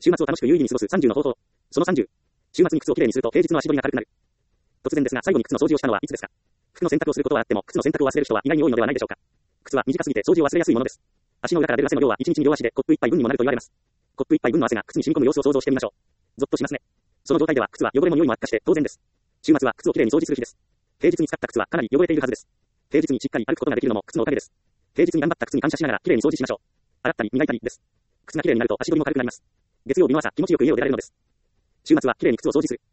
週末を楽しく有意義に過ごす30の方法。その30。週末に靴をきれいにすると平日の足取りが軽くなる。突然ですが最後に靴の掃除をしたのはいつですか？服の洗濯をすることはあっても、靴の洗濯を忘れる人は意外に多いのではないでしょうか。靴は短すぎて掃除を忘れやすいものです。足の裏から出る汗の量は1日に両足でコップ1杯分にもなると言われます。コップ1杯分の汗が靴に染み込む様子を想像してみましょう。ゾッとしますね。その状態では靴は汚れも匂いも悪化して当然です。週末は靴をきれいに掃除する日です。平日に使った靴はかなり汚れているはずです。平日にしっかり歩くことができるのも靴のおかげです。平日に頑張った靴に感謝しながらきれいに掃除しましょう。洗ったり磨いたりです。靴がきれいになると足取りも軽くなります。月曜日の朝気持ちよく家を出られるのです。週末はきれいに靴を掃除する。